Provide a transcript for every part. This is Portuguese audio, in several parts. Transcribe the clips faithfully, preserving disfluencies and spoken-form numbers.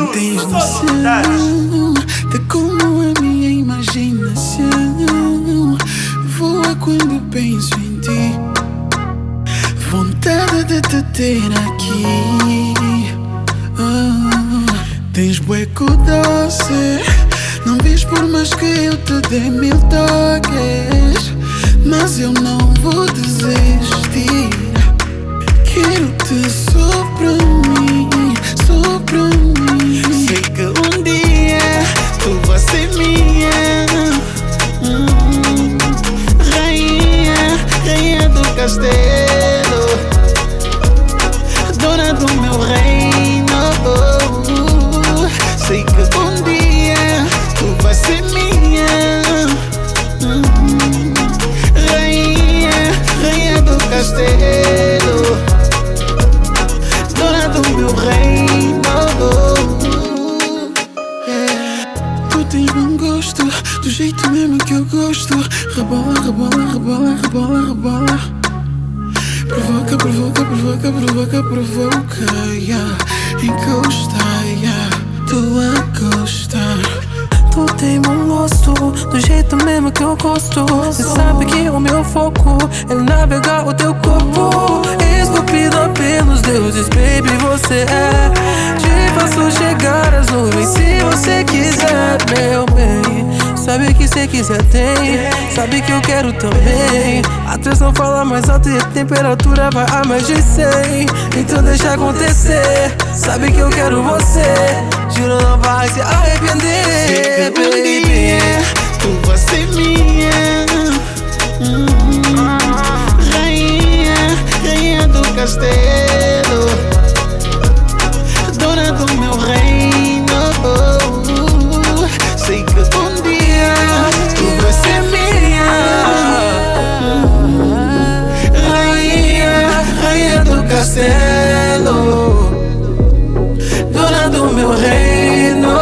tens noção de como a minha imaginação voa quando penso em ti. Vontade de te ter aqui. Oh, tens bueco doce. Não vês por mais que eu te dê mil toques, mas eu não vou desistir. Quero-te só pra mim, só pra mim. Sei que um dia tu vais ser minha, hum, rainha, rainha do castelo, dona do meu reino. Sei que um dia tu vais ser minha, hum, rainha, rainha do castelo, dona do meu reino. Yeah. Tu tens bom gosto, do jeito mesmo que eu gosto. Rebola, rebola, rebola, rebola, rebola. Provoca, provoca, provoca, provoca, provoca, yeah. Encosta, yeah. Tu a gostar. Tu tem bom gosto, do jeito mesmo que eu gosto. Cê sabe que o meu foco é navegar o teu corpo, esculpida pelos deuses, baby, você é. Te faço chegar às nuvens se você quiser, meu bem. Sabe que se quiser tem, sabe que eu quero também. A atração fala mais alto e a temperatura vai a mais de cem. Então deixa acontecer, sabe que eu quero você. Juro, não vai se arrepender, baby. Tu vais ser minha, hum, rainha, rainha do castelo, dona do meu reino. Sei que um dia tu vais ser minha, hum, rainha, rainha do castelo, dona do meu reino.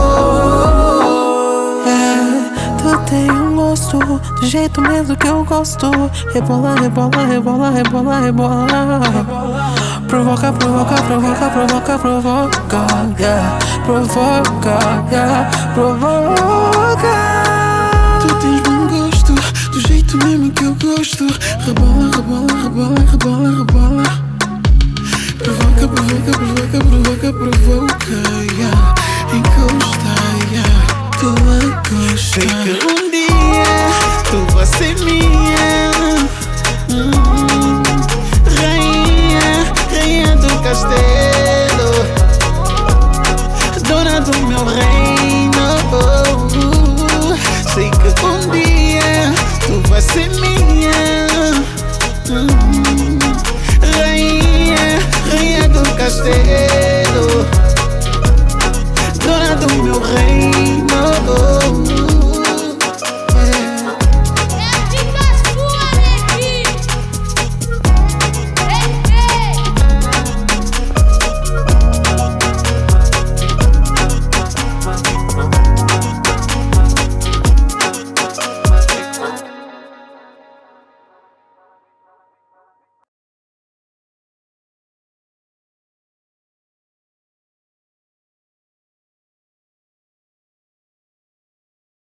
Tem um gosto, do jeito mesmo que eu gosto. Rebola, rebola, rebola, rebola, rebola. Provoca, provoca, provoca, provoca, provoca, yeah. Provoca, yeah. Provoca. Tu tens bom gosto, do jeito mesmo que eu gosto. Rebola, rebola, rebola, rebola, rebola. Provoca, provoca, provoca, provoca, provoca, yeah. Encosta, yeah. Tu a gostar. Sei que um dia tu vais ser minha, hum, rainha, rainha do castelo, dona do meu reino. Sei que um dia tu vais ser minha, hum, rainha, rainha do castelo, dona do meu reino.